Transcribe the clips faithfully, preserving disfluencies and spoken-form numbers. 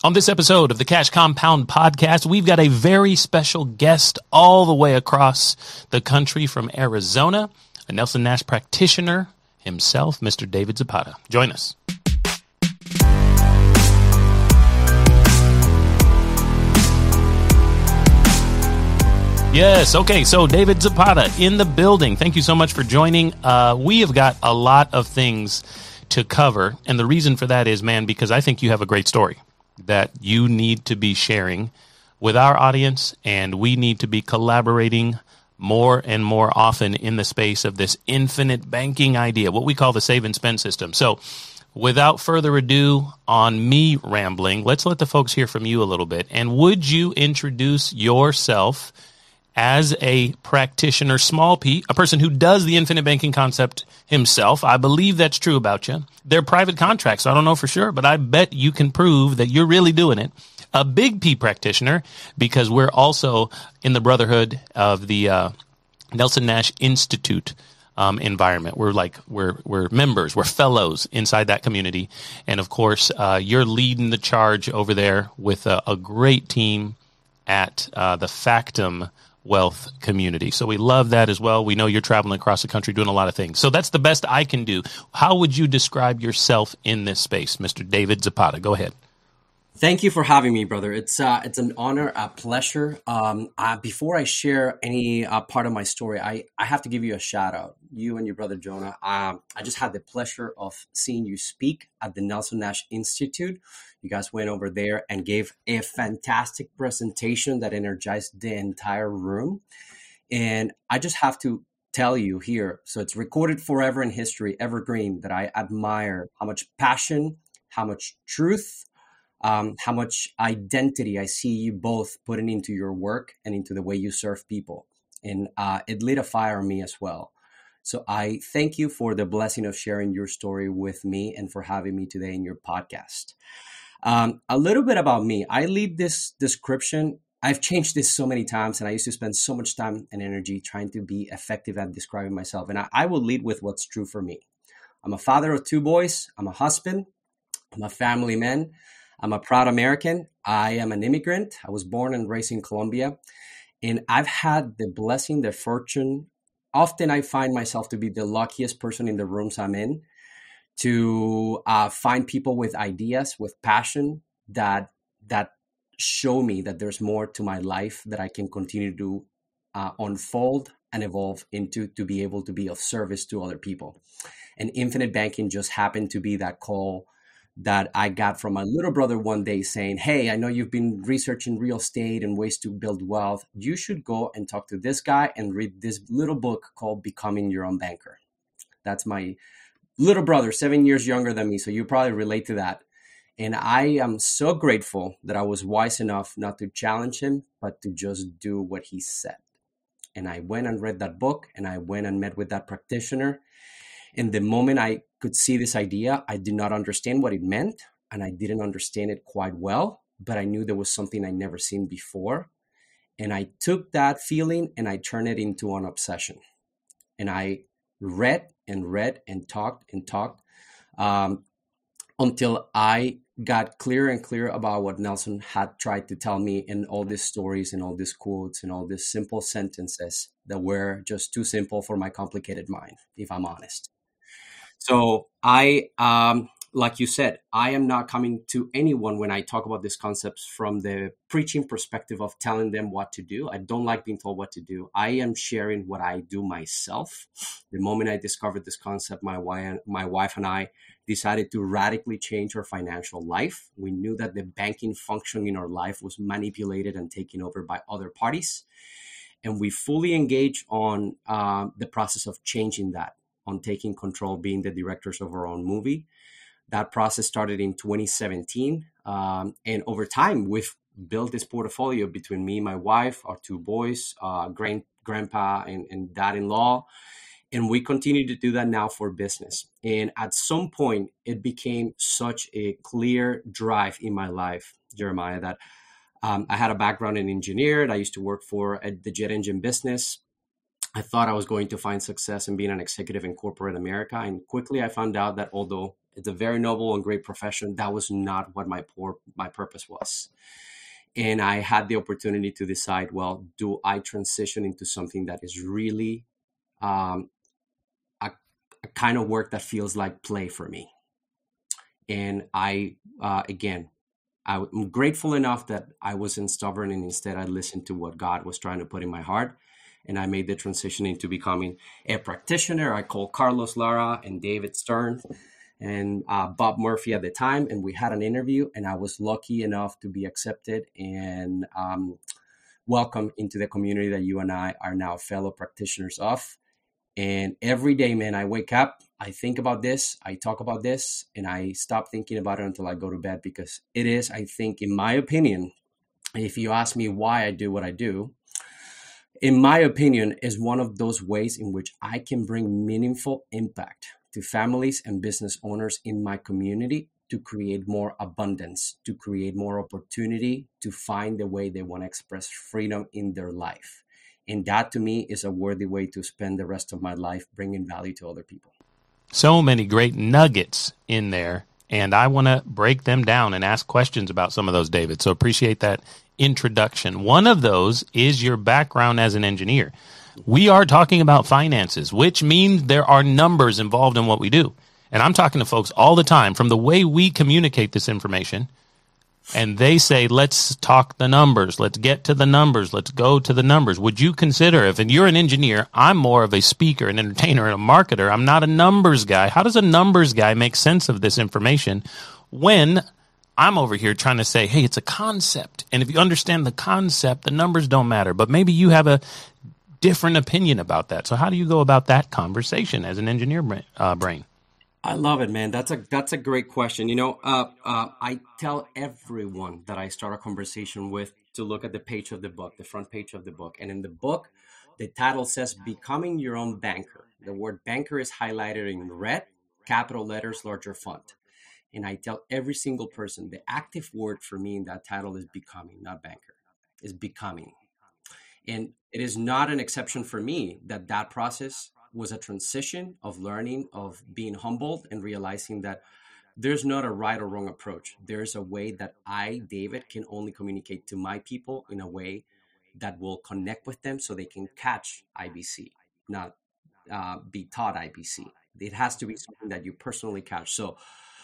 On this episode of the Cash Compound Podcast, we've got a very special guest all the way across the country from Arizona, a Nelson Nash practitioner himself, Mister David Zapata. Join us. Yes. Okay. So David Zapata in the building. Thank you so much for joining. Uh, we have got a lot of things to cover. And the reason for that is, man, because I think you have a great story that you need to be sharing with our audience. And we need to be collaborating more and more often in the space of this infinite banking idea, what we call the save and spend system. So without further ado on me rambling, let's let the folks hear from you a little bit. And would you introduce yourself as a practitioner, small p, a person who does the infinite banking concept himself? I believe that's true about you. They're private contracts. So I don't know for sure, but I bet you can prove that you're really doing it. A big P practitioner, because we're also in the brotherhood of the uh, Nelson Nash Institute um, environment. We're like, we're, we're members, we're fellows inside that community. And of course, uh, you're leading the charge over there with a, a great team at uh, the Factum Wealth community. So we love that as well. We know you're traveling across the country doing a lot of things. So that's the best I can do. How would you describe yourself in this space, Mister David Zapata? Go ahead. Thank you for having me, brother. It's uh, it's an honor, a pleasure. Um, uh, before I share any uh, part of my story, I, I have to give you a shout out. You and your brother Jonah. Um, I just had the pleasure of seeing you speak at the Nelson Nash Institute. You guys went over there and gave a fantastic presentation that energized the entire room. And I just have to tell you here, so it's recorded forever in history, evergreen, that I admire how much passion, how much truth, Um, how much identity I see you both putting into your work and into the way you serve people. And uh, it lit a fire in me as well. So I thank you for the blessing of sharing your story with me and for having me today in your podcast. Um, a little bit about me. I leave this description. I've changed this so many times, and I used to spend so much time and energy trying to be effective at describing myself. And I, I will lead with what's true for me. I'm a father of two boys. I'm a husband. I'm a family man. I'm a proud American. I am an immigrant. I was born and raised in Colombia. And I've had the blessing, the fortune. Often I find myself to be the luckiest person in the rooms I'm in, to uh, find people with ideas, with passion that that show me that there's more to my life that I can continue to uh, unfold and evolve into, to be able to be of service to other people. And infinite banking just happened to be that call that I got from my little brother one day saying, hey, I know you've been researching real estate and ways to build wealth. You should go and talk to this guy and read this little book called Becoming Your Own Banker. That's my little brother, seven years younger than me. So you probably relate to that. And I am so grateful that I was wise enough not to challenge him, but to just do what he said. And I went and read that book, and I went and met with that practitioner. And the moment I could see this idea, I did not understand what it meant, and I didn't understand it quite well, but I knew there was something I'd never seen before. And I took that feeling and I turned it into an obsession. And I read and read and talked and talked um, until I got clearer and clearer about what Nelson had tried to tell me in all these stories and all these quotes and all these simple sentences that were just too simple for my complicated mind, if I'm honest. So I, um, like you said, I am not coming to anyone when I talk about these concepts from the preaching perspective of telling them what to do. I don't like being told what to do. I am sharing what I do myself. The moment I discovered this concept, my wife, my wife and I decided to radically change our financial life. We knew that the banking function in our life was manipulated and taken over by other parties. And we fully engaged on uh, the process of changing that, on taking control, being the directors of our own movie. That process started in twenty seventeen. Um, and over time, we've built this portfolio between me, my wife, our two boys, uh, grand, grandpa, and, and dad-in-law. And we continue to do that now for business. And at some point, it became such a clear drive in my life, Jeremiah, that um, I had a background in engineering. I used to work for a, the jet engine business. I thought I was going to find success in being an executive in corporate America. And quickly I found out that although It's a very noble and great profession. That was not what my poor, my purpose was. And I had the opportunity to decide, well, do I transition into something that is really um, a, a kind of work that feels like play for me? And I, uh, again, I'm grateful enough that I wasn't stubborn, and instead I listened to what God was trying to put in my heart. And I made the transition into becoming a practitioner. I called Carlos Lara and David Stern and uh, Bob Murphy at the time, and we had an interview, and I was lucky enough to be accepted and um, welcomed into the community that you and I are now fellow practitioners of. And every day, man, I wake up, I think about this, I talk about this, and I stop thinking about it until I go to bed, because it is, I think, in my opinion, if you ask me why I do what I do, in my opinion, is one of those ways in which I can bring meaningful impact to families and business owners in my community to create more abundance, to create more opportunity, to find the way they want to express freedom in their life. And that, to me, is a worthy way to spend the rest of my life, bringing value to other people. So many great nuggets in there, and I want to break them down and ask questions about some of those, David. So appreciate that introduction. One of those is your background as an engineer. We are talking about finances, which means there are numbers involved in what we do. And I'm talking to folks all the time from the way we communicate this information. And they say, let's talk the numbers. Let's get to the numbers. Let's go to the numbers. Would you consider, if you're an engineer, I'm more of a speaker, an entertainer, and a marketer. I'm not a numbers guy. How does a numbers guy make sense of this information when I'm over here trying to say, hey, it's a concept. And if you understand the concept, the numbers don't matter. But maybe you have a different opinion about that. So how do you go about that conversation as an engineer brain? Uh, brain? I love it, man. That's a that's a great question. You know, uh, uh, I tell everyone that I start a conversation with to look at the page of the book, the front page of the book. And in the book, the title says, Becoming Your Own Banker. The word banker is highlighted in red, capital letters, larger font. And I tell every single person, the active word for me in that title is becoming, not banker, is becoming. And it is not an exception for me that that process was a transition of learning, of being humbled and realizing that there's not a right or wrong approach. There's a way that I, David, can only communicate to my people in a way that will connect with them so they can catch I B C, not uh, be taught I B C. It has to be something that you personally catch. So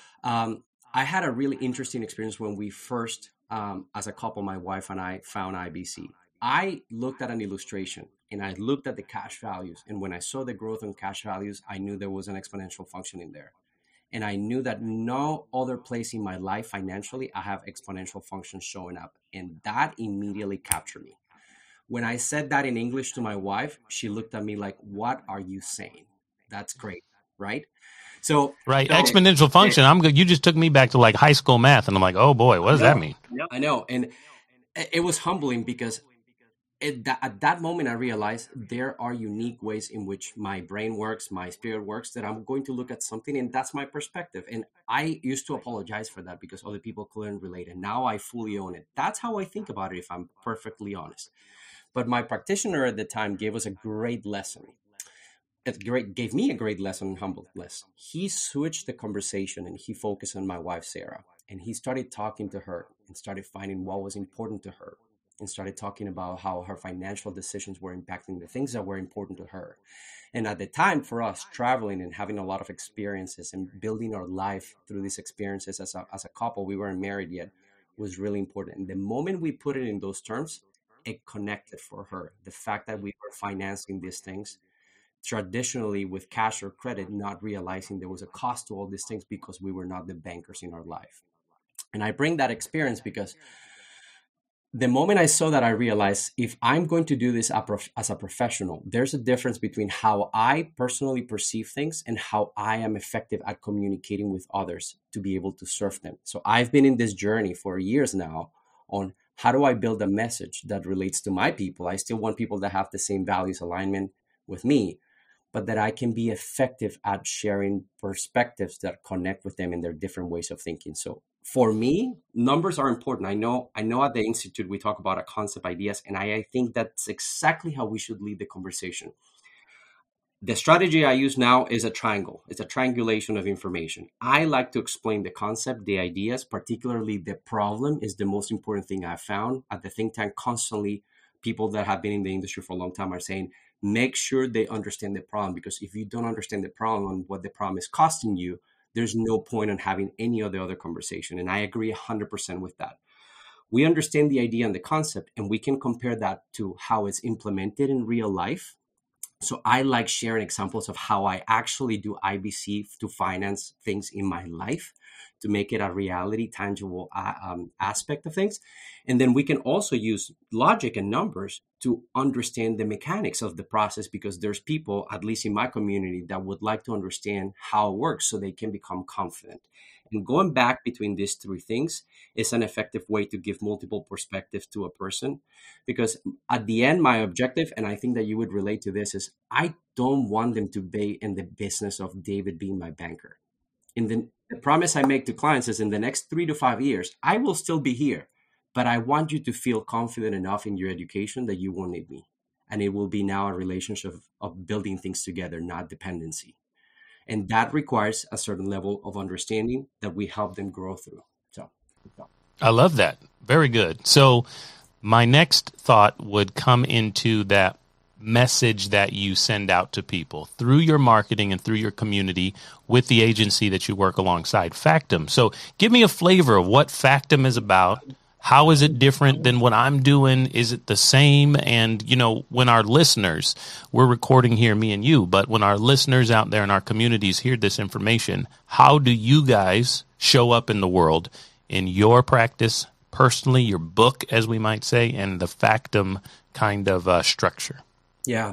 um, I had a really interesting experience when we first, um, as a couple, my wife and I found I B C. I looked at an illustration and I looked at the cash values. And when I saw the growth in cash values, I knew there was an exponential function in there. And I knew that no other place in my life financially, I have exponential functions showing up. And that immediately captured me. When I said that in English to my wife, she looked at me like, what are you saying? That's great, right? So right, so, exponential function. I'm good. You just took me back to like high school math, and I'm like, oh boy, what does that mean? I know, and it was humbling because It, that, at that moment, I realized there are unique ways in which my brain works, my spirit works, that I'm going to look at something, and that's my perspective. And I used to apologize for that because other people couldn't relate, and now I fully own it. That's how I think about it, if I'm perfectly honest. But my practitioner at the time gave us a great lesson. It great gave me a great lesson in humbleness. He switched the conversation, and he focused on my wife, Sarah, and he started talking to her and started finding what was important to her, and started talking about how her financial decisions were impacting the things that were important to her. And at the time, for us, traveling and having a lot of experiences and building our life through these experiences as a, as a couple, we weren't married yet, was really important. And the moment we put it in those terms, it connected for her. The fact that we were financing these things traditionally with cash or credit, not realizing there was a cost to all these things because we were not the bankers in our life. And I bring that experience because the moment I saw that, I realized if I'm going to do this as a professional, there's a difference between how I personally perceive things and how I am effective at communicating with others to be able to serve them. So I've been in this journey for years now on how do I build a message that relates to my people. I still want people that have the same values alignment with me, but that I can be effective at sharing perspectives that connect with them in their different ways of thinking. So for me, numbers are important. I know I know at the Institute, we talk about a concept, ideas, and I, I think that's exactly how we should lead the conversation. The strategy I use now is a triangle. It's a triangulation of information. I like to explain the concept, the ideas, particularly the problem is the most important thing I've found. At the think tank, constantly, people that have been in the industry for a long time are saying, make sure they understand the problem, because if you don't understand the problem and what the problem is costing you, there's no point in having any of the other conversation. And I agree one hundred percent with that. We understand the idea and the concept, and we can compare that to how it's implemented in real life. So I like sharing examples of how I actually do I B C to finance things in my life, to make it a reality, tangible uh, um, aspect of things. And then we can also use logic and numbers to understand the mechanics of the process, because there's people, at least in my community, that would like to understand how it works so they can become confident. And going back between these three things is an effective way to give multiple perspectives to a person. Because at the end, my objective, and I think that you would relate to this, is I don't want them to be in the business of David being my banker. In the, the promise I make to clients is in the next three to five years, I will still be here, but I want you to feel confident enough in your education that you won't need me. And it will be now a relationship of, of building things together, not dependency. And that requires a certain level of understanding that we help them grow through. So, so. I love that. Very good. So my next thought would come into that message that you send out to people through your marketing and through your community with the agency that you work alongside, Factom. So give me a flavor of what Factom is about. How is it different than what I'm doing? Is it the same? And, you know, when our listeners, we're recording here, me and you, but when our listeners out there in our communities hear this information, how do you guys show up in the world in your practice, personally, your book, as we might say, and the Factom kind of uh, structure? Yeah,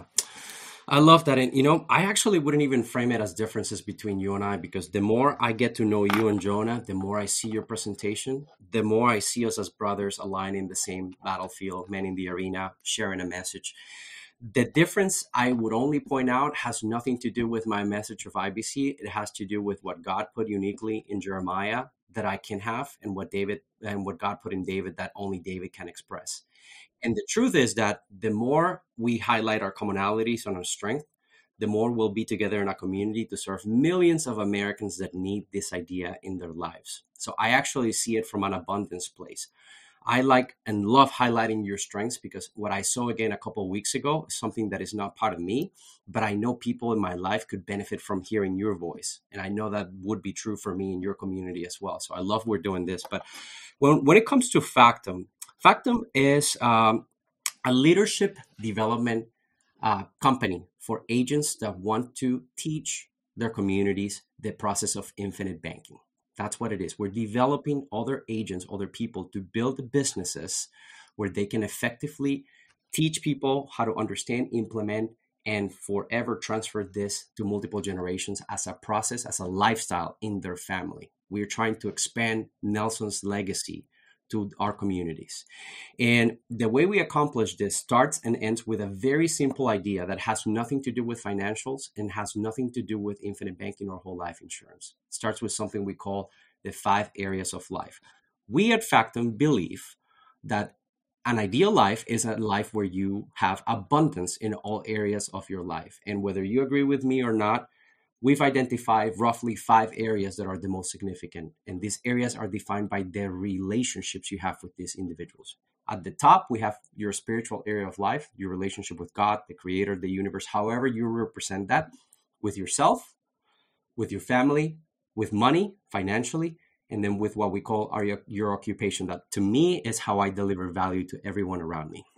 I love that. And, you know, I actually wouldn't even frame it as differences between you and I, because the more I get to know you and Jonah, the more I see your presentation, the more I see us as brothers aligning the same battlefield, men in the arena, sharing a message. The difference I would only point out has nothing to do with my message of I B C. It has to do with what God put uniquely in Jeremiah that I can have, and what David and what God put in David that only David can express. And the truth is that the more we highlight our commonalities and our strength, the more we'll be together in a community to serve millions of Americans that need this idea in their lives. So I actually see it from an abundance place. I like and love highlighting your strengths, because what I saw again a couple of weeks ago is something that is not part of me, but I know people in my life could benefit from hearing your voice. And I know that would be true for me in your community as well. So I love we're doing this. But when, when it comes to Factom, Factom is um, a leadership development uh, company for agents that want to teach their communities the process of infinite banking. That's what it is. We're developing other agents, other people to build businesses where they can effectively teach people how to understand, implement, and forever transfer this to multiple generations as a process, as a lifestyle in their family. We're trying to expand Nelson's legacy to our communities. And the way we accomplish this starts and ends with a very simple idea that has nothing to do with financials and has nothing to do with infinite banking or whole life insurance. It starts with something we call the five areas of life. We at Factom believe that an ideal life is a life where you have abundance in all areas of your life. And whether you agree with me or not, we've identified roughly five areas that are the most significant. And these areas are defined by the relationships you have with these individuals. At the top, we have your spiritual area of life, your relationship with God, the creator, the universe, however you represent that, with yourself, with your family, with money, financially, and then with what we call our, your occupation. That to me is how I deliver value to everyone around me.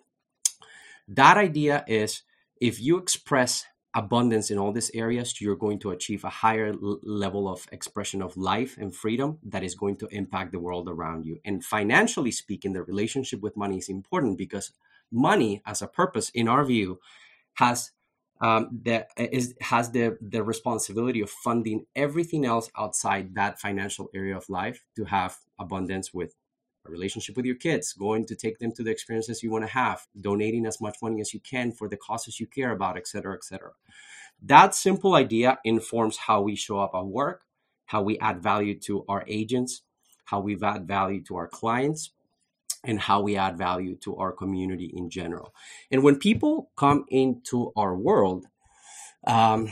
That idea is, if you express abundance in all these areas, you're going to achieve a higher l- level of expression of life and freedom that is going to impact the world around you. And financially speaking, the relationship with money is important, because money as a purpose, in our view, has um, the is has the the responsibility of funding everything else outside that financial area of life to have abundance with a relationship with your kids, going to take them to the experiences you want to have, donating as much money as you can for the causes you care about, et cetera, et cetera. That simple idea informs how we show up at work, how we add value to our agents, how we add value to our clients, and how we add value to our community in general. And when people come into our world, Um,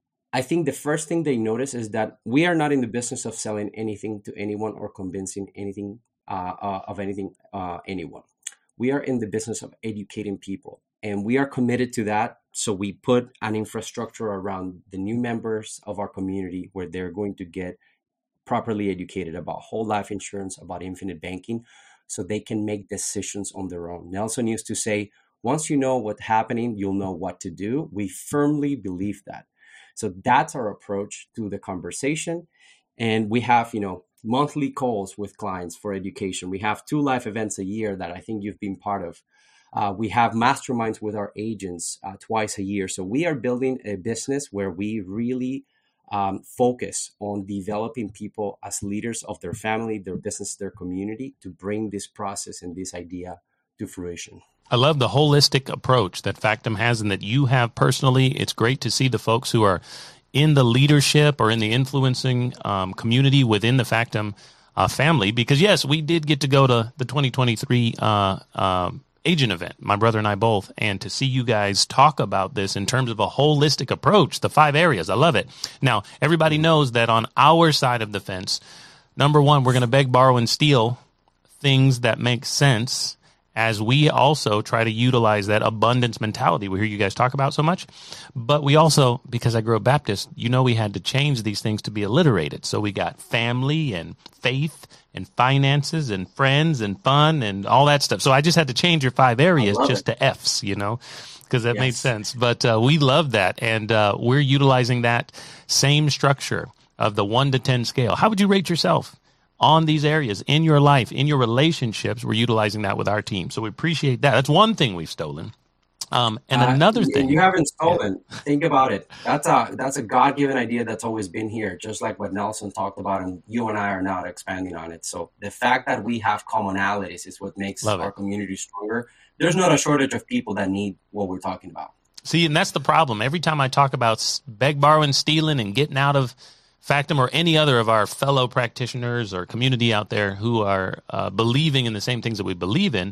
I think the first thing they notice is that we are not in the business of selling anything to anyone or convincing anything uh, uh, of anything uh, anyone. We are in the business of educating people, and we are committed to that. So we put an infrastructure around the new members of our community where they're going to get properly educated about whole life insurance, about infinite banking, so they can make decisions on their own. Nelson used to say, once you know what's happening, you'll know what to do. We firmly believe that. So that's our approach to the conversation. And we have, you know, monthly calls with clients for education. We have two live events a year that I think you've been part of. Uh, we have masterminds with our agents uh, twice a year. So we are building a business where we really um, focus on developing people as leaders of their family, their business, their community, to bring this process and this idea to fruition. I love the holistic approach that Factom has and that you have personally. It's great to see the folks who are in the leadership or in the influencing um, community within the Factom uh, family, because yes, we did get to go to the twenty twenty-three uh, um, agent event, my brother and I both, and to see you guys talk about this in terms of a holistic approach, the five areas. I love it. Now, everybody knows that on our side of the fence, number one, we're going to beg, borrow, and steal things that make sense as we also try to utilize that abundance mentality we hear you guys talk about so much. But we also, because I grew up Baptist, you know, we had to change these things to be alliterated. So we got family and faith and finances and friends and fun and all that stuff. So I just had to change your five areas just it. to F's, you know, because that Yes. made sense. But uh, we love that. And uh, we're utilizing that same structure of the one to ten scale. How would you rate yourself on these areas in your life, in your relationships? We're utilizing that with our team. So we appreciate that. That's one thing we've stolen. Um, and Uh, another you- thing. you haven't stolen. Think about it. That's a that's a God-given idea that's always been here, just like what Nelson talked about, and you and I are now expanding on it. So the fact that we have commonalities is what makes Love it. our community stronger. There's not a shortage of people that need what we're talking about. See, and that's the problem. Every time I talk about s- beg, borrowing, stealing, and getting out of Factom or any other of our fellow practitioners or community out there who are uh, believing in the same things that we believe in,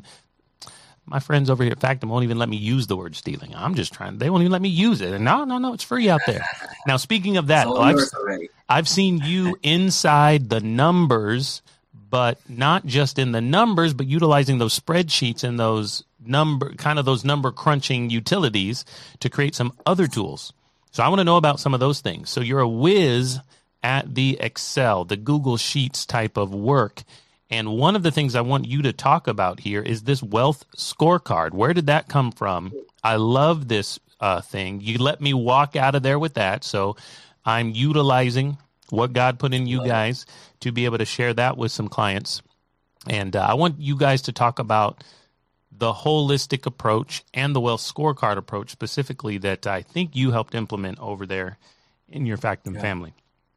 my friends over here at Factom won't even let me use the word stealing. I'm just trying. They won't even let me use it. And no, no, no, it's free out there. Now, speaking of that, It's all I've, yours already. I've seen you inside the numbers, but not just in the numbers, but utilizing those spreadsheets and those number, kind of those number crunching utilities to create some other tools. So I want to know about some of those things. So you're a whiz at the Excel, the Google Sheets type of work. And one of the things I want you to talk about here is this wealth scorecard. Where did that come from? I love this uh, thing. You let me walk out of there with that. So I'm utilizing what God put in you guys to be able to share that with some clients. And uh, I want you guys to talk about the holistic approach and the wealth scorecard approach specifically that I think you helped implement over there in your Factom Yeah. family.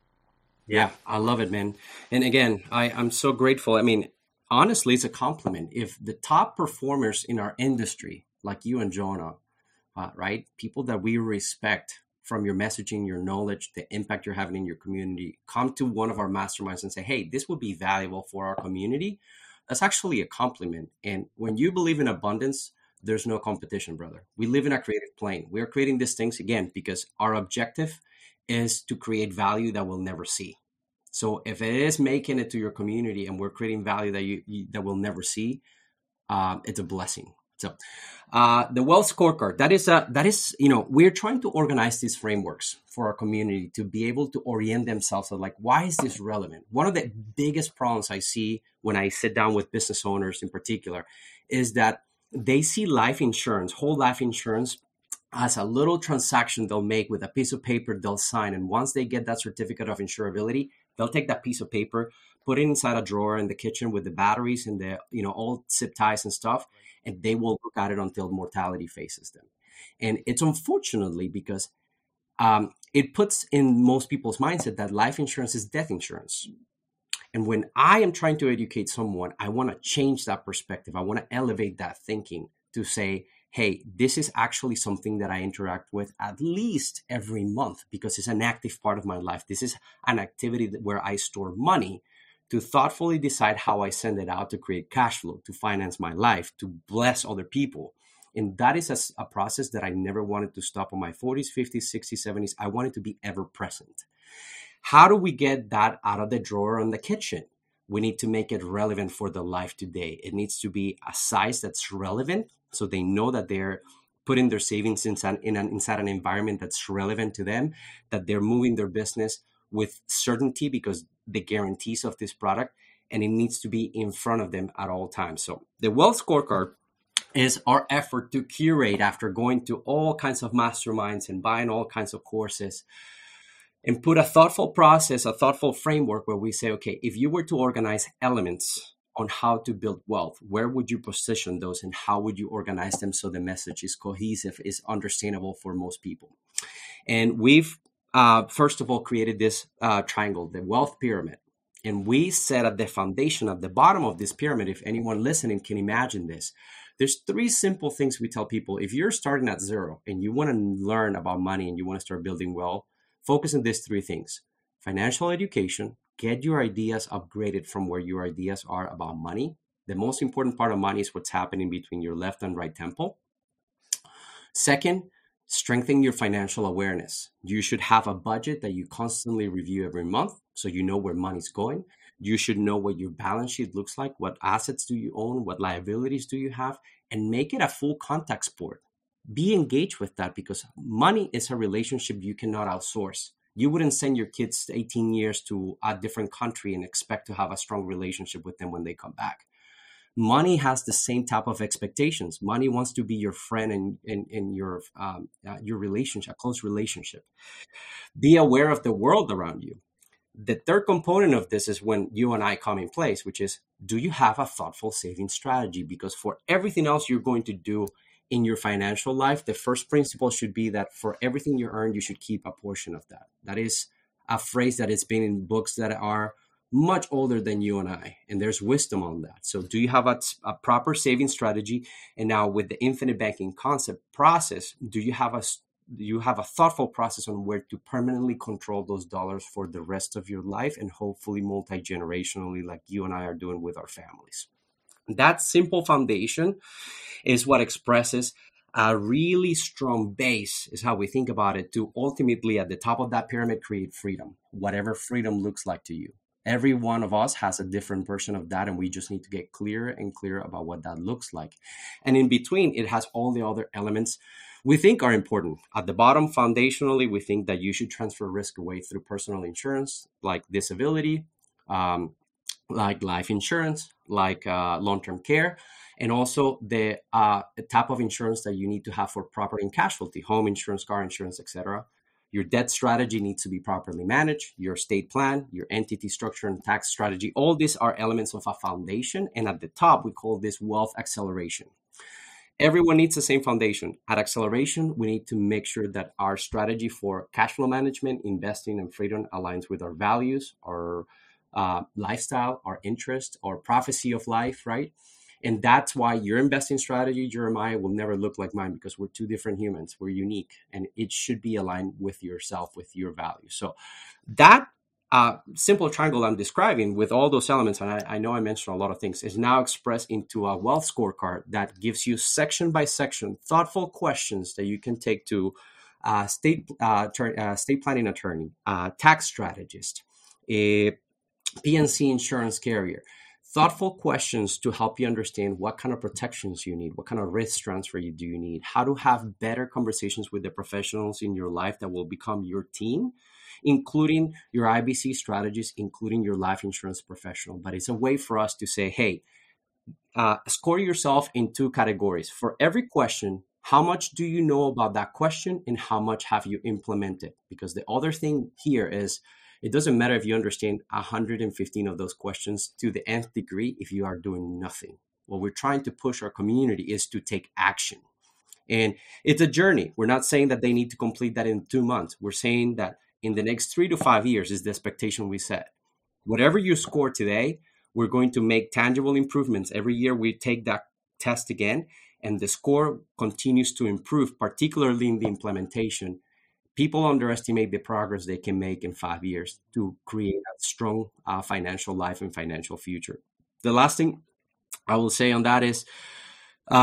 Yeah, I love it, man. And again, I, I'm so grateful. I mean, honestly, it's a compliment. If the top performers in our industry, like you and Jonah, uh, right, people that we respect from your messaging, your knowledge, the impact you're having in your community, come to one of our masterminds and say, hey, this would be valuable for our community, that's actually a compliment. And when you believe in abundance, there's no competition, brother. We live in a creative plane. We are creating these things, again, because our objective is to create value that we'll never see. So if it is making it to your community and we're creating value that you, you that we'll never see, um, it's a blessing. So uh, the wealth scorecard, that is a, that is, you know, we're trying to organize these frameworks for our community to be able to orient themselves on like, why is this relevant? One of the biggest problems I see when I sit down with business owners in particular is that they see life insurance, whole life insurance, as a little transaction they'll make with a piece of paper they'll sign. And once they get that certificate of insurability, they'll take that piece of paper, put it inside a drawer in the kitchen with the batteries and the, you know, all zip ties and stuff, and they will look at it until mortality faces them. And it's unfortunately because um, it puts in most people's mindset that life insurance is death insurance. And when I am trying to educate someone, I want to change that perspective. I want to elevate that thinking to say, hey, this is actually something that I interact with at least every month because it's an active part of my life. This is an activity that, where I store money to thoughtfully decide how I send it out to create cash flow, to finance my life, to bless other people. And that is a, a process that I never wanted to stop on my forties, fifties, sixties, seventies. I wanted to be ever present. How do we get that out of the drawer in the kitchen? We need to make it relevant for the life today. It needs to be a size that's relevant so they know that they're putting their savings inside, in an, inside an environment that's relevant to them, that they're moving their business with certainty because the guarantees of this product, and it needs to be in front of them at all times. So the Wealth Scorecard is our effort to curate after going to all kinds of masterminds and buying all kinds of courses and put a thoughtful process, a thoughtful framework where we say, okay, if you were to organize elements on how to build wealth, where would you position those and how would you organize them so the message is cohesive, is understandable for most people? And we've, uh, first of all, created this uh, triangle, the wealth pyramid. And we set at the foundation, at the bottom of this pyramid, if anyone listening can imagine this, there's three simple things we tell people. If you're starting at zero and you want to learn about money and you want to start building wealth, focus on these three things: financial education, get your ideas upgraded from where your ideas are about money. The most important part of money is what's happening between your left and right temple. Second, strengthen your financial awareness. You should have a budget that you constantly review every month so you know where money's going. You should know what your balance sheet looks like, what assets do you own, what liabilities do you have, and make it a full contact sport. Be engaged with that because money is a relationship you cannot outsource. You wouldn't send your kids eighteen years to a different country and expect to have a strong relationship with them when they come back. Money has the same type of expectations. Money wants to be your friend and in, in, in your um, uh, your relationship, a close relationship. Be aware of the world around you. The third component of this is when you and I come in place, which is, do you have a thoughtful saving strategy? Because for everything else you're going to do in your financial life, the first principle should be that for everything you earn, you should keep a portion of that. That is a phrase that has been in books that are much older than you and I, and there's wisdom on that. So do you have a, a proper saving strategy? And now with the infinite banking concept process, do you have a do you have a thoughtful process on where to permanently control those dollars for the rest of your life and hopefully multi-generationally, like you and I are doing with our families? That simple foundation is what expresses a really strong base, is how we think about it, to ultimately at the top of that pyramid create freedom, whatever freedom looks like to you. Every one of us has a different version of that, and we just need to get clearer and clearer about what that looks like. And in between, it has all the other elements we think are important. At the bottom, foundationally, we think that you should transfer risk away through personal insurance, like disability, um, like life insurance, like uh, long-term care, and also the uh, type of insurance that you need to have for property and casualty, home insurance, car insurance, et cetera. Your debt strategy needs to be properly managed, your estate plan, your entity structure and tax strategy. All these are elements of a foundation. And at the top, we call this wealth acceleration. Everyone needs the same foundation. At acceleration, we need to make sure that our strategy for cash flow management, investing, and freedom aligns with our values, our uh, lifestyle, our interest, our prophecy of life, right? And that's why your investing strategy, Jeremiah, will never look like mine, because we're two different humans. We're unique, and it should be aligned with yourself, with your values. So that uh, simple triangle I'm describing with all those elements, and I, I know I mentioned a lot of things, is now expressed into a wealth scorecard that gives you section by section thoughtful questions that you can take to uh, state uh, ter- uh, state planning attorney, uh, tax strategist, a P N C insurance carrier. Thoughtful questions to help you understand what kind of protections you need, what kind of risk transfer you do you need, how to have better conversations with the professionals in your life that will become your team, including your I B C strategies, including your life insurance professional. But it's a way for us to say, hey, uh, score yourself in two categories. For every question, how much do you know about that question and how much have you implemented? Because the other thing here is, it doesn't matter if you understand one hundred fifteen of those questions to the nth degree if you are doing nothing. What we're trying to push our community is to take action. And it's a journey. We're not saying that they need to complete that in two months. We're saying that in the next three to five years is the expectation we set. Whatever you score today, we're going to make tangible improvements. Every year we take that test again, and the score continues to improve, particularly in the implementation. People underestimate the progress they can make in five years to create a strong uh, financial life and financial future. The last thing I will say on that is, um,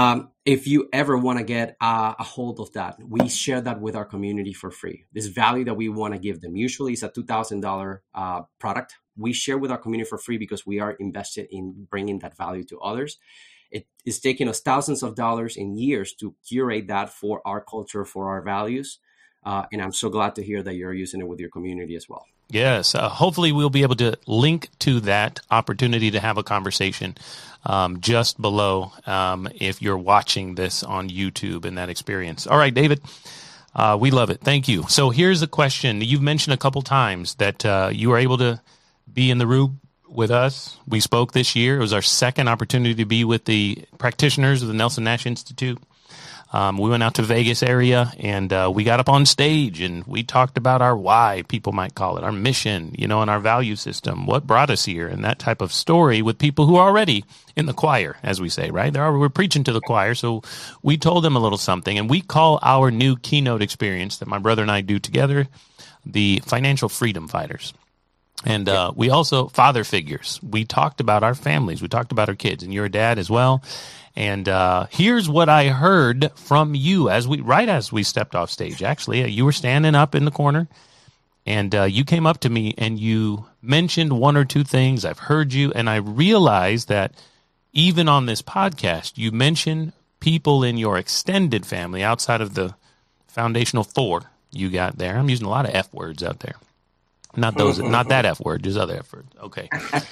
if you ever want to get uh, a hold of that, we share that with our community for free. This value that we want to give them, usually it's a two thousand dollars uh, product. We share with our community for free because we are invested in bringing that value to others. It is taking us thousands of dollars in years to curate that for our culture, for our values. Uh, and I'm so glad to hear that you're using it with your community as well. Yes. Uh, hopefully we'll be able to link to that opportunity to have a conversation um, just below um, if you're watching this on YouTube and that experience. All right, David, uh, we love it. Thank you. So here's a question. You've mentioned a couple times that uh, you were able to be in the room with us. We spoke this year. It was our second opportunity to be with the practitioners of the Nelson Nash Institute. Um, we went out to Vegas area and uh, we got up on stage and we talked about our why, people might call it, our mission, you know, and our value system, what brought us here, and that type of story with people who are already in the choir, as we say, right? They're, we're preaching to the choir, so we told them a little something, and we call our new keynote experience that my brother and I do together the Financial Freedom Fighters. And uh, we also, father figures. We talked about our families. We talked about our kids, and you're a dad as well. And uh, here's what I heard from you as we, right as we stepped off stage. Actually, you were standing up in the corner, and uh, you came up to me and you mentioned one or two things. I've heard you, and I realized that even on this podcast, you mention people in your extended family outside of the foundational four you got there. I'm using a lot of F words out there. Not those, not that F word, just other F words. Okay.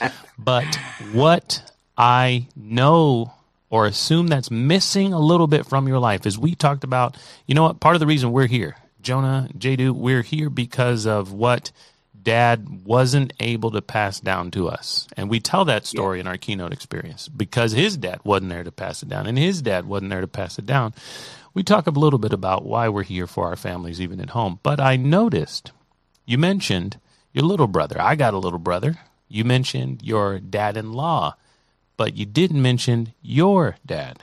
But what I know or assume that's missing a little bit from your life is we talked about, you know what, part of the reason we're here, Jonah, Jadu, we're here because of what Dad wasn't able to pass down to us. And we tell that story yeah. in our keynote experience because his dad wasn't there to pass it down and his dad wasn't there to pass it down. We talk a little bit about why we're here for our families, even at home. But I noticed you mentioned your little brother. I got a little brother. You mentioned your dad-in-law, but you didn't mention your dad.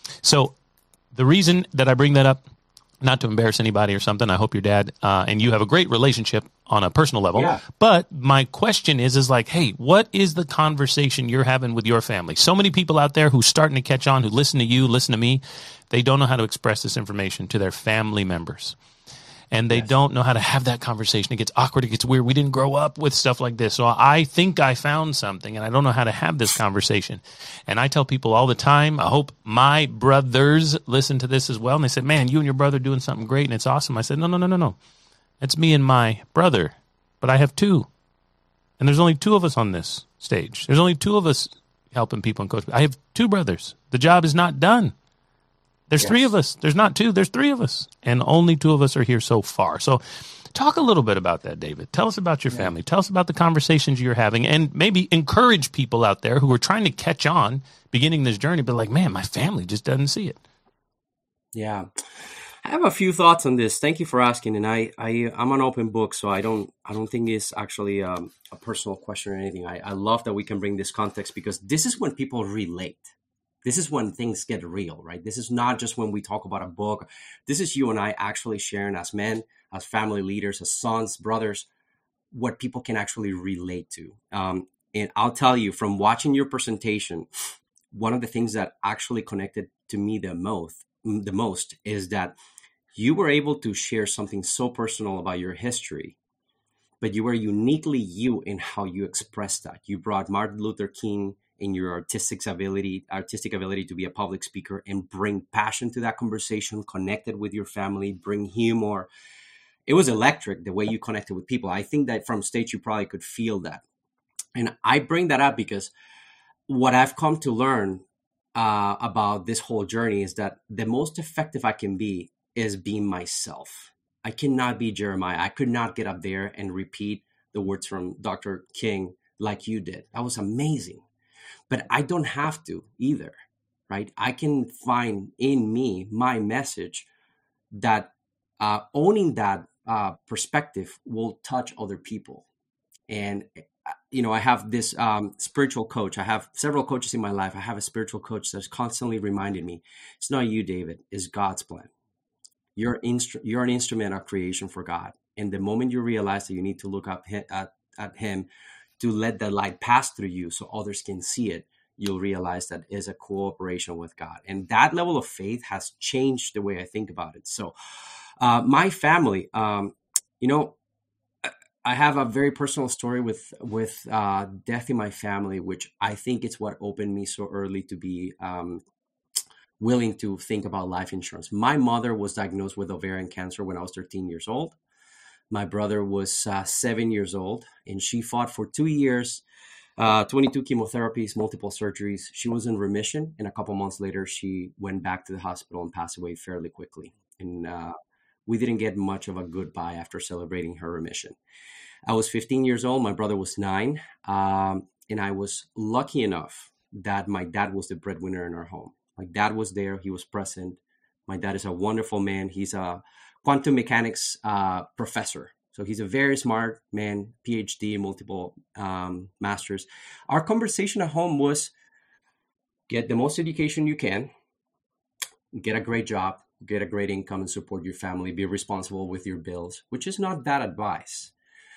So the reason that I bring that up, not to embarrass anybody or something, I hope your dad uh, and you have a great relationship on a personal level. Yeah. But my question is, is like, hey, what is the conversation you're having with your family? So many people out there who's starting to catch on, who listen to you, listen to me, they don't know how to express this information to their family members. And they yes. don't know how to have that conversation. It gets awkward. It gets weird. We didn't grow up with stuff like this. So I think I found something, and I don't know how to have this conversation. And I tell people all the time, I hope my brothers listen to this as well. And they said, man, you and your brother are doing something great, and it's awesome. I said, no, no, no, no, no. It's me and my brother. But I have two. And there's only two of us on this stage. There's only two of us helping people and coaching. I have two brothers. The job is not done. There's yes. three of us. There's not two. There's three of us. And only two of us are here so far. So talk a little bit about that, David. Tell us about your yeah. family. Tell us about the conversations you're having, and maybe encourage people out there who are trying to catch on beginning this journey, but like, man, my family just doesn't see it. Yeah. I have a few thoughts on this. Thank you for asking. And I, I, I'm an open book, so I don't I don't think it's actually um, a personal question or anything. I, I love that we can bring this context because this is when people relate. This is when things get real, right? This is not just when we talk about a book. This is you and I actually sharing as men, as family leaders, as sons, brothers, what people can actually relate to. Um, and I'll tell you, from watching your presentation, one of the things that actually connected to me the most, the most is that you were able to share something so personal about your history, but you were uniquely you in how you expressed that. You brought Martin Luther King in your artistic ability, artistic ability to be a public speaker and bring passion to that conversation, connected with your family, bring humor. It was electric the way you connected with people. I think that from stage, you probably could feel that. And I bring that up because what I've come to learn uh, about this whole journey is that the most effective I can be is being myself. I cannot be Jeremiah. I could not get up there and repeat the words from Doctor King like you did. That was amazing. But I don't have to either, right? I can find in me my message that uh, owning that uh, perspective will touch other people. And, you know, I have this um, spiritual coach. I have several coaches in my life. I have a spiritual coach that's constantly reminded me, it's not you, David, it's God's plan. You're, instru- you're an instrument of creation for God. And the moment you realize that you need to look up at, at him to let the light pass through you so others can see it, you'll realize that is a cooperation with God. And that level of faith has changed the way I think about it. So uh, my family, um, you know, I have a very personal story with with uh, death in my family, which I think it's what opened me so early to be um, willing to think about life insurance. My mother was diagnosed with ovarian cancer when I was thirteen years old. My brother was uh, seven years old, and she fought for two years, uh, twenty-two chemotherapies, multiple surgeries. She was in remission, and a couple months later, she went back to the hospital and passed away fairly quickly. And uh, we didn't get much of a goodbye after celebrating her remission. I was fifteen years old. My brother was nine. Um, and I was lucky enough that my dad was the breadwinner in our home. My dad was there. He was present. My dad is a wonderful man. He's a quantum mechanics uh, professor. So he's a very smart man, P H D, multiple um, masters. Our conversation at home was get the most education you can, get a great job, get a great income and support your family, be responsible with your bills, which is not bad advice.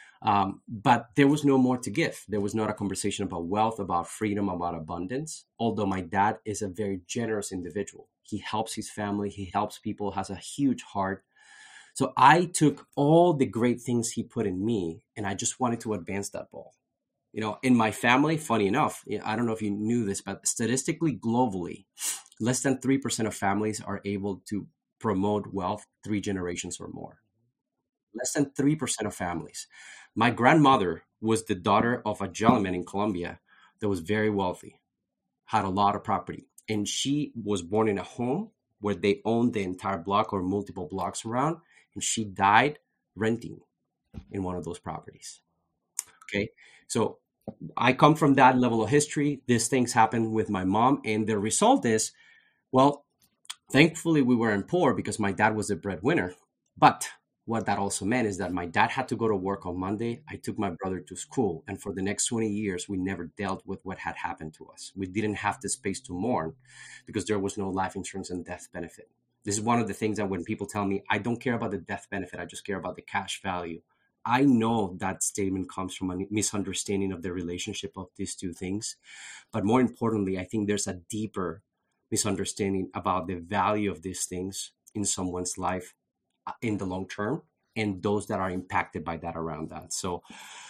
Um, but there was no more to give. There was not a conversation about wealth, about freedom, about abundance. Although my dad is a very generous individual. He helps his family. He helps people, has a huge heart. So I took all the great things he put in me, and I just wanted to advance that ball. You know, in my family, funny enough, I don't know if you knew this, but statistically, globally, less than three percent of families are able to promote wealth three generations or more. Less than three percent of families. My grandmother was the daughter of a gentleman in Colombia that was very wealthy, had a lot of property. And she was born in a home where they owned the entire block or multiple blocks around. And she died renting in one of those properties. Okay. So I come from that level of history. These things happen with my mom. And the result is, well, thankfully we weren't poor because my dad was the breadwinner. But what that also meant is that my dad had to go to work on Monday. I took my brother to school. And for the next twenty years, we never dealt with what had happened to us. We didn't have the space to mourn because there was no life insurance and death benefit. This is one of the things that when people tell me, I don't care about the death benefit, I just care about the cash value. I know that statement comes from a misunderstanding of the relationship of these two things. But more importantly, I think there's a deeper misunderstanding about the value of these things in someone's life in the long term and those that are impacted by that around that. So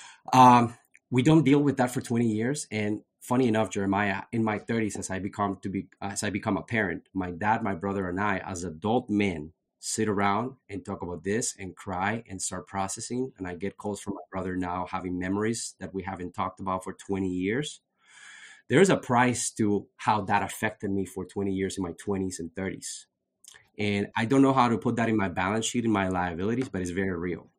um, we don't deal with that for twenty years. And funny enough, Jeremiah, in my thirties, as I become to be, as I become a parent, my dad, my brother, and I, as adult men, sit around and talk about this and cry and start processing. And I get calls from my brother now, having memories that we haven't talked about for twenty years. There's a price to how that affected me for twenty years in my twenties and thirties. And I don't know how to put that in my balance sheet, in my liabilities, but it's very real.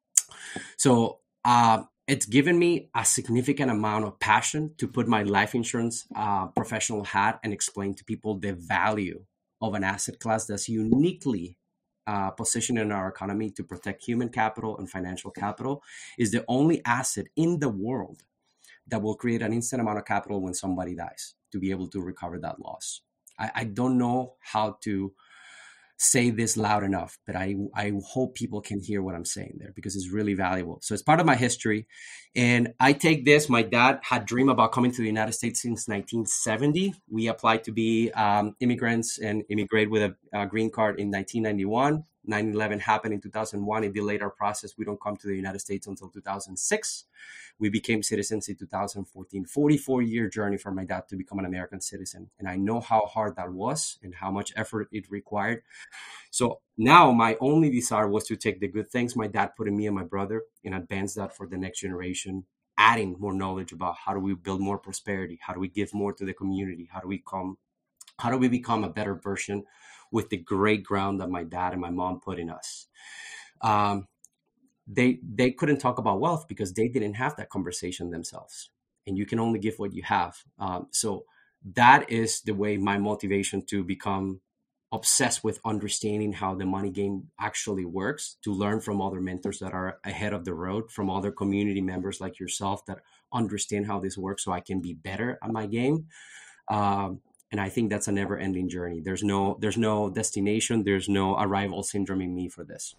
So uh, it's given me a significant amount of passion to put my life insurance uh, professional hat and explain to people the value of an asset class that's uniquely uh, positioned in our economy to protect human capital and financial capital. Is the only asset in the world that will create an instant amount of capital when somebody dies to be able to recover that loss. I, I don't know how to say this loud enough, but I, I hope people can hear what I'm saying there because it's really valuable. So it's part of my history. And I take this, my dad had dreamed about coming to the United States since nineteen seventy. We applied to be um, immigrants and immigrate with a, a green card in nineteen ninety-one. nine eleven happened in two thousand one. It delayed our process. We don't come to the United States until two thousand six. We became citizens in two thousand fourteen, forty-four year journey for my dad to become an American citizen. And I know how hard that was and how much effort it required. So now my only desire was to take the good things my dad put in me and my brother and advance that for the next generation, adding more knowledge about how do we build more prosperity? How do we give more to the community? How do we come, how do we become a better version with the great ground that my dad and my mom put in us? Um, They they couldn't talk about wealth because they didn't have that conversation themselves. And you can only give what you have. Um, so that is the way my motivation to become obsessed with understanding how the money game actually works, to learn from other mentors that are ahead of the road, from other community members like yourself that understand how this works so I can be better at my game. Um, and I think that's a never ending journey. There's no, there's no destination. There's no arrival syndrome in me for this.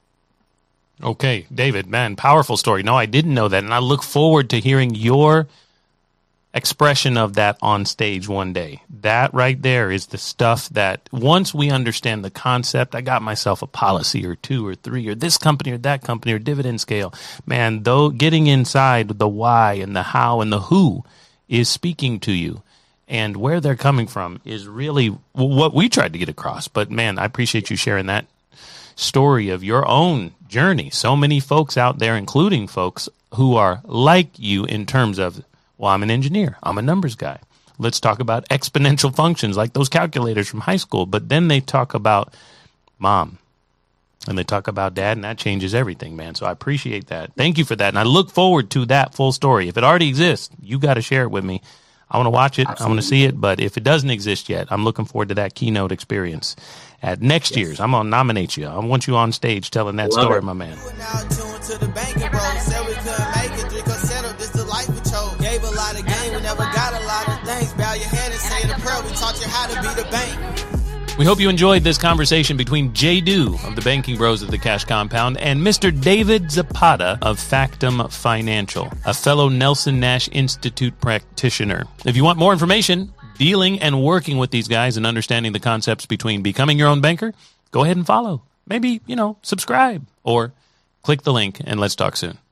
Okay, David, man, powerful story. No, I didn't know that. And I look forward to hearing your expression of that on stage one day. That right there is the stuff that once we understand the concept, I got myself a policy or two or three or this company or that company or dividend scale. Man, though getting inside the why and the how and the who is speaking to you. And where they're coming from is really what we tried to get across. But, man, I appreciate you sharing that story of your own journey. So many folks out there, including folks who are like you in terms of, well, I'm an engineer. I'm a numbers guy. Let's talk about exponential functions like those calculators from high school. But then they talk about mom and they talk about dad, and that changes everything, man. So I appreciate that. Thank you for that. And I look forward to that full story. If it already exists, you got to share it with me. I want to watch it. Absolutely. I want to see it. But if it doesn't exist yet, I'm looking forward to that keynote experience at next yes. year's. I'm going to nominate you. I want you on stage telling that Love story, it. my man. We hope you enjoyed this conversation between Jay Du of the Banking Bros of the Cash Compound and Mister David Zapata of Factum Financial, a fellow Nelson Nash Institute practitioner. If you want more information dealing and working with these guys and understanding the concepts between becoming your own banker, go ahead and follow. Maybe, you know, subscribe or click the link and let's talk soon.